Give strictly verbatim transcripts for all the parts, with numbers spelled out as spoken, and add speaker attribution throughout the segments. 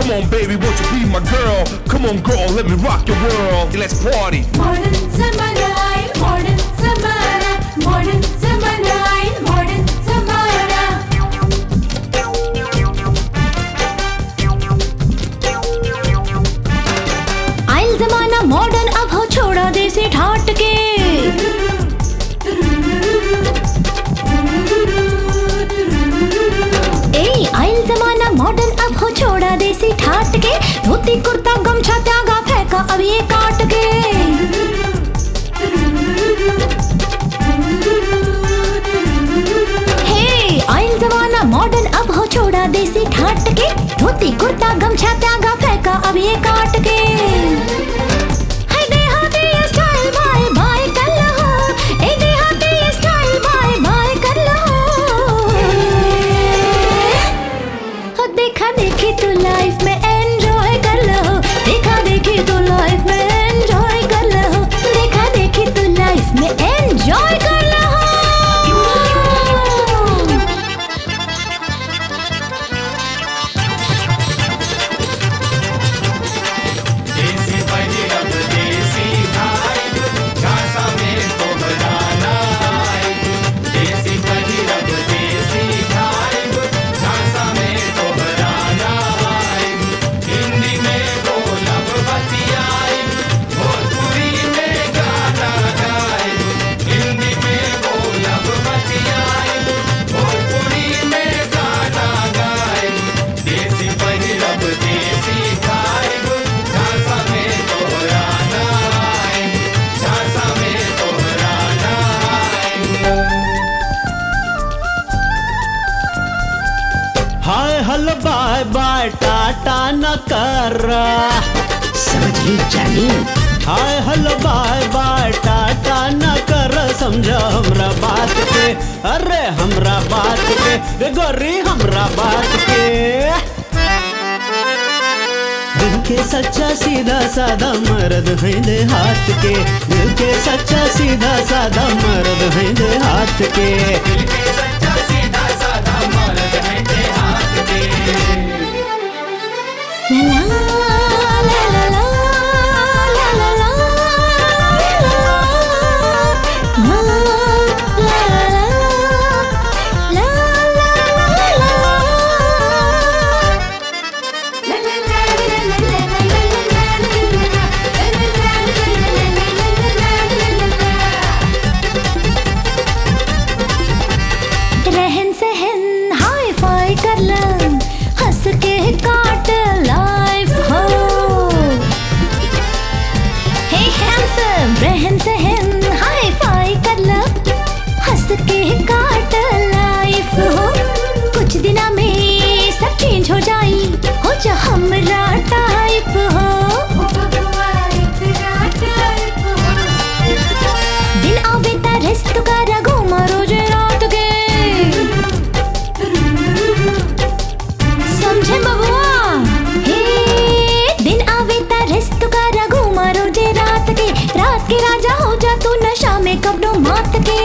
Speaker 1: Come on, baby, won't you be my girl? Come on, girl, let me rock your world. Let's party.
Speaker 2: Modern zamana, modern zamana, modern zamana, modern zamana. आइल जमाना modern, अब हो छोड़ा देसी ठाट के। ए आइल जमाना मॉडर्न, अब हो छोड़ा देसी ठाट के। धोती कुर्ता गमछा त्यागा फेंका अब ये काट के। हे आइल जमाना मॉडर्न, अब हो छोड़ा देसी ठाट के। धोती कुर्ता गमछा त्यागा फेंका अब ये काट के। हाय देहाती ये स्टाइल बाय बाय कर लो। ए देहाती ये स्टाइल बाय बाय कर लो। हो देखा देखी तू लाइफ में एंजॉय कर लो। देखा देखी तू लाइफ में एंजॉय कर लो। देखा देखी तू लाइफ में एंजॉय कर लो।
Speaker 3: देसी पहिरब देसी खाइब झांसा में तोहराना आइब। देसी पहिरब देसी खाइब झांसा में तोहराना आइब। हिंदी में बोलब बतियाइब भोजपुरी में गाना गाइब। हिंदी में बोलब बतियाइब भोजपुरी में गाना गाइब। देसी पहिरब देसी खाइब झांसा में तोहराना आइब। झांसा में तोहराना आइब।
Speaker 4: हाय हल बाय बाय टाटा न कर।
Speaker 5: समझी जानी
Speaker 4: हाय हल बाय बाय टाटा न कर। समझो हमरा बात के, अरे हमरा बात के, रे गोरी हमरा बात के। दिल के सच्चा सीधा साधा मर्द हैं दे हाथ के। दिल के सच्चा सीधा साधा मर्द हैं दे हाथ के।
Speaker 3: दिल के सच्चा सीधा साधा मर्द है ते हाथ के।
Speaker 2: ला ला ला ला ला ला ला रहन सहन हाई फाई कर ल, हंस के काट लाइफ हो। हे हैंडसम रहन सहन हाई फाई कर ल, हंस के काट लाइफ हो। कुछ दिना में सब चेंज हो जाई, हो जा हमरा टाइप हो। दिन आवे ता रेस्ट करा घूमा रोज रात के। समझे बबुआ? हे दिन आवे ता रेस्ट करा घूमा रोज रात के। रात के राजा हो जा तू नशा में कपड़ों मात के।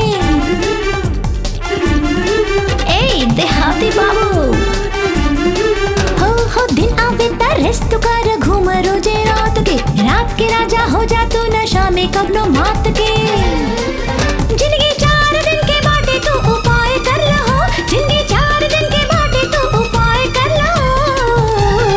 Speaker 2: ए देहाती बाबू हो हो दिन आवे ता रेस्ट कर घूम रोजे रात के। रात के राजा हो जा तू नशा में कपड़ों मात के। जिंदगी चार दिन के बाटे तू उपाय कर लो। जिंदगी चार दिन के बाटे तू उपाय कर लो।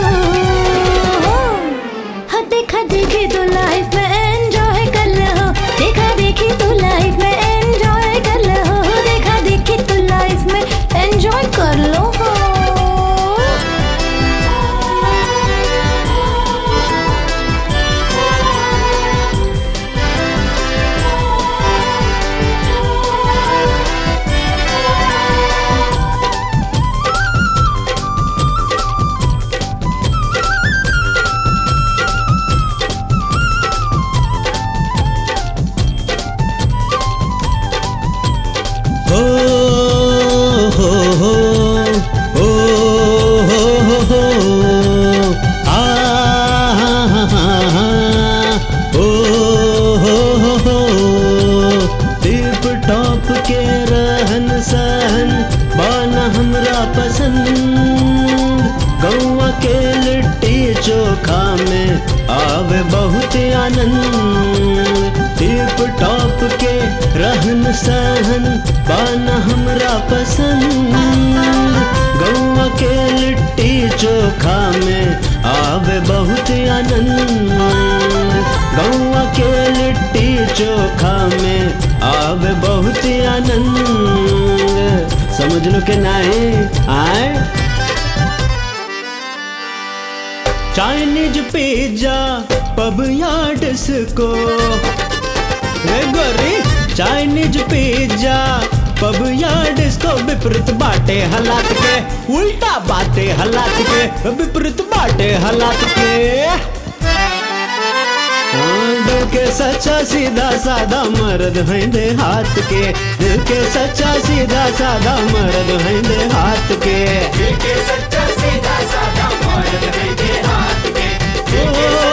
Speaker 2: हो देखा देखी तू लाइफ में एंजॉय कर लो। देखा देखी तू लाइफ में एंजॉय कर लो। देखा देखी तू लाइफ में एंजॉय कर लो।
Speaker 4: आनंद। टिप टॉप के रहन सहन पाना हमरा पसंद। गौवा के लिट्टी चोखा में आवे बहुत आनंद। गौवा के लिट्टी चोखा में आवे बहुत आनंद। समझ लो के नहीं आए। चाइनीज पिज्जा पब या डिस्को, रे गोरी चाइनीज पिज्जा पब या डिस्को विपरीत बाटे हालात के, उल्टा बाटे हालात के, विपरीत बाटे हालात के। दिल के सच्चा सीधा सादा मर्द हैं दे हाथ के, दिल के सच्चा सीधा सादा मर्द हैं दे हाथ के।
Speaker 3: दिल के सच्चा सीधा सादा मर्द हैं दे हाथ के, दिल के